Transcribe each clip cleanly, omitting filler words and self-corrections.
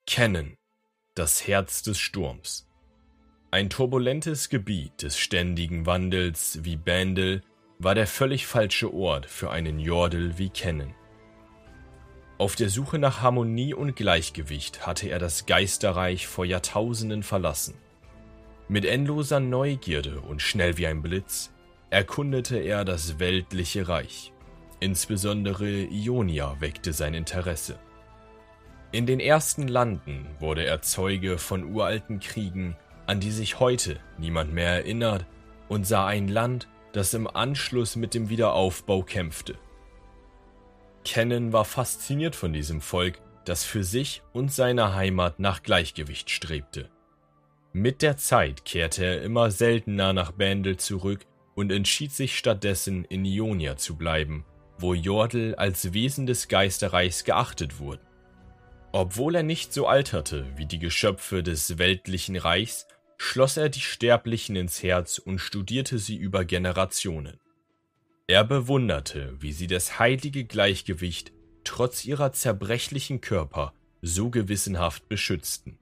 Cannon, das Herz des Sturms. Ein turbulentes Gebiet des ständigen Wandels wie Bandle war der völlig falsche Ort für einen Yordle wie Cannon. Auf der Suche nach Harmonie und Gleichgewicht hatte er das Geisterreich vor Jahrtausenden verlassen. Mit endloser Neugierde und schnell wie ein Blitz erkundete er das weltliche Reich. Insbesondere Ionia weckte sein Interesse. In den ersten Landen wurde er Zeuge von uralten Kriegen, an die sich heute niemand mehr erinnert, und sah ein Land, das im Anschluss mit dem Wiederaufbau kämpfte. Cannon war fasziniert von diesem Volk, das für sich und seine Heimat nach Gleichgewicht strebte. Mit der Zeit kehrte er immer seltener nach Bandle zurück und entschied sich stattdessen in Ionia zu bleiben, wo Yordle als Wesen des Geisterreichs geachtet wurden. Obwohl er nicht so alterte wie die Geschöpfe des weltlichen Reichs, schloss er die Sterblichen ins Herz und studierte sie über Generationen. Er bewunderte, wie sie das heilige Gleichgewicht trotz ihrer zerbrechlichen Körper so gewissenhaft beschützten.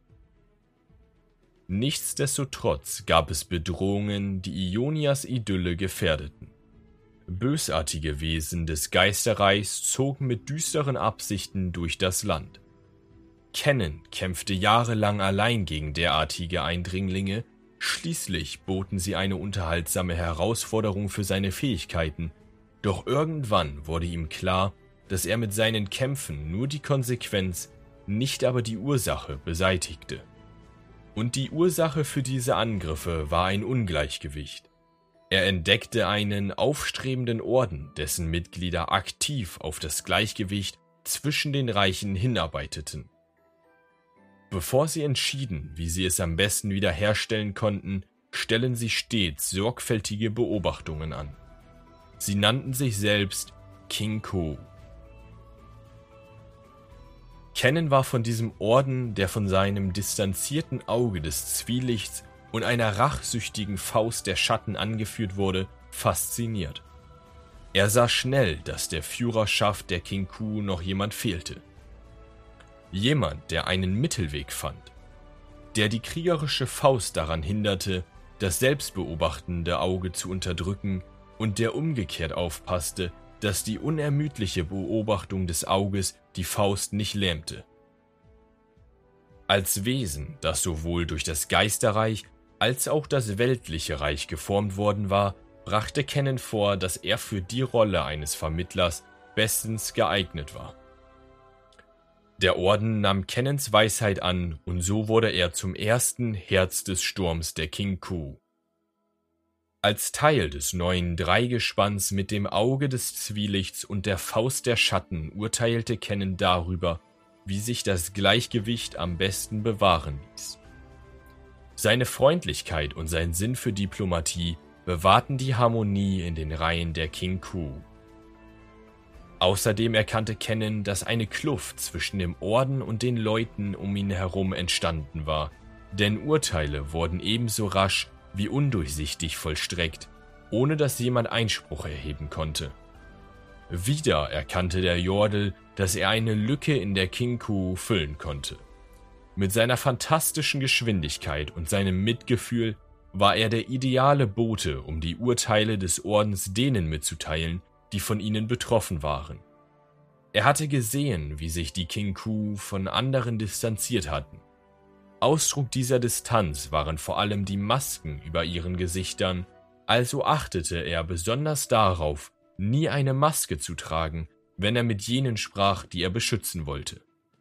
Nichtsdestotrotz gab es Bedrohungen, die Ionias Idylle gefährdeten. Bösartige Wesen des Geisterreichs zogen mit düsteren Absichten durch das Land. Cannon kämpfte jahrelang allein gegen derartige Eindringlinge, schließlich boten sie eine unterhaltsame Herausforderung für seine Fähigkeiten, doch irgendwann wurde ihm klar, dass er mit seinen Kämpfen nur die Konsequenz, nicht aber die Ursache beseitigte. Und die Ursache für diese Angriffe war ein Ungleichgewicht. Er entdeckte einen aufstrebenden Orden, dessen Mitglieder aktiv auf das Gleichgewicht zwischen den Reichen hinarbeiteten. Bevor sie entschieden, wie sie es am besten wiederherstellen konnten, stellen sie stets sorgfältige Beobachtungen an. Sie nannten sich selbst King Ku. Cannon war von diesem Orden, der von seinem distanzierten Auge des Zwielichts und einer rachsüchtigen Faust der Schatten angeführt wurde, fasziniert. Er sah schnell, dass der Führerschaft der King Ku noch jemand fehlte. Jemand, der einen Mittelweg fand, der die kriegerische Faust daran hinderte, das selbstbeobachtende Auge zu unterdrücken und der umgekehrt aufpasste, dass die unermüdliche Beobachtung des Auges die Faust nicht lähmte. Als Wesen, das sowohl durch das Geisterreich als auch das weltliche Reich geformt worden war, brachte Cannon vor, dass er für die Rolle eines Vermittlers bestens geeignet war. Der Orden nahm Cannons Weisheit an und so wurde er zum ersten Herz des Sturms der King Ku. Als Teil des neuen Dreigespanns mit dem Auge des Zwielichts und der Faust der Schatten urteilte Cannon darüber, wie sich das Gleichgewicht am besten bewahren ließ. Seine Freundlichkeit und sein Sinn für Diplomatie bewahrten die Harmonie in den Reihen der King Ku. Außerdem erkannte Cannon, dass eine Kluft zwischen dem Orden und den Leuten um ihn herum entstanden war, denn Urteile wurden ebenso rasch wie undurchsichtig vollstreckt, ohne dass jemand Einspruch erheben konnte. Wieder erkannte der Yordle, dass er eine Lücke in der King Ku füllen konnte. Mit seiner fantastischen Geschwindigkeit und seinem Mitgefühl war er der ideale Bote, um die Urteile des Ordens denen mitzuteilen, die von ihnen betroffen waren. Er hatte gesehen, wie sich die King Ku von anderen distanziert hatten. Ausdruck dieser Distanz waren vor allem die Masken über ihren Gesichtern, also achtete er besonders darauf, nie eine Maske zu tragen, wenn er mit jenen sprach, die er beschützen wollte.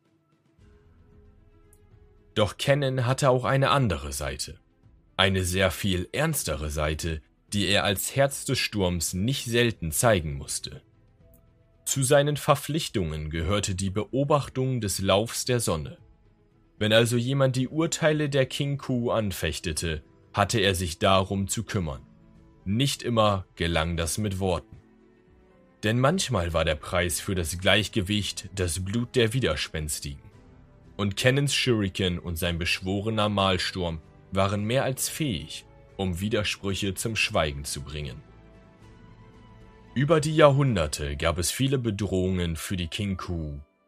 Doch Cannon hatte auch eine andere Seite, eine sehr viel ernstere Seite, die er als Herz des Sturms nicht selten zeigen musste. Zu seinen Verpflichtungen gehörte die Beobachtung des Laufs der Sonne. Wenn also jemand die Urteile der King Ku anfechtete, hatte er sich darum zu kümmern. Nicht immer gelang das mit Worten. Denn manchmal war der Preis für das Gleichgewicht das Blut der Widerspenstigen. Und Cannons Shuriken und sein beschworener Malsturm waren mehr als fähig, um Widersprüche zum Schweigen zu bringen. Über die Jahrhunderte gab es viele Bedrohungen für die King Ku,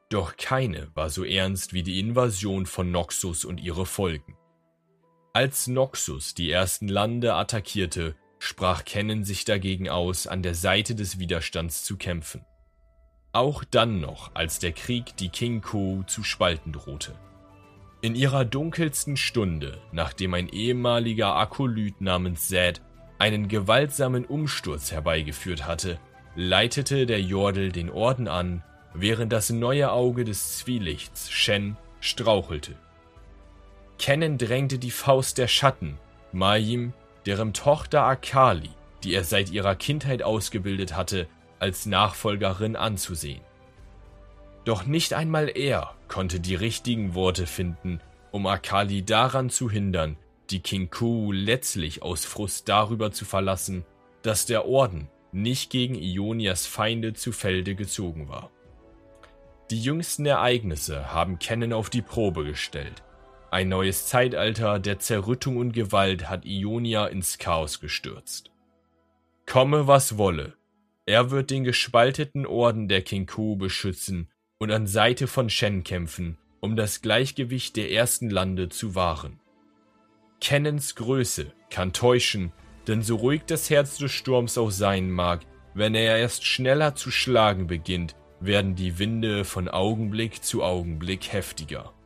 Doch keine war so ernst wie die Invasion von Noxus und ihre Folgen. Als Noxus die ersten Lande attackierte, sprach Kennen sich dagegen aus, an der Seite des Widerstands zu kämpfen. Auch dann noch, als der Krieg die King-Ku zu spalten drohte. In ihrer dunkelsten Stunde, nachdem ein ehemaliger Akolyt namens Zed einen gewaltsamen Umsturz herbeigeführt hatte, leitete der Jordel den Orden an, während das neue Auge des Zwielichts, Shen, strauchelte. Kennen drängte die Faust der Schatten, Mayim, deren Tochter Akali, die er seit ihrer Kindheit ausgebildet hatte, als Nachfolgerin anzusehen. Doch nicht einmal er konnte die richtigen Worte finden, um Akali daran zu hindern, die King-Ku letztlich aus Frust darüber zu verlassen, dass der Orden nicht gegen Ionias Feinde zu Felde gezogen war. Die jüngsten Ereignisse haben Kennen auf die Probe gestellt. Ein neues Zeitalter der Zerrüttung und Gewalt hat Ionia ins Chaos gestürzt. Komme, was wolle, er wird den gespalteten Orden der King-Ku beschützen und an Seite von Shen kämpfen, um das Gleichgewicht der ersten Lande zu wahren. Kennens Größe kann täuschen, denn so ruhig das Herz des Sturms auch sein mag, wenn er erst schneller zu schlagen beginnt, werden die Winde von Augenblick zu Augenblick heftiger.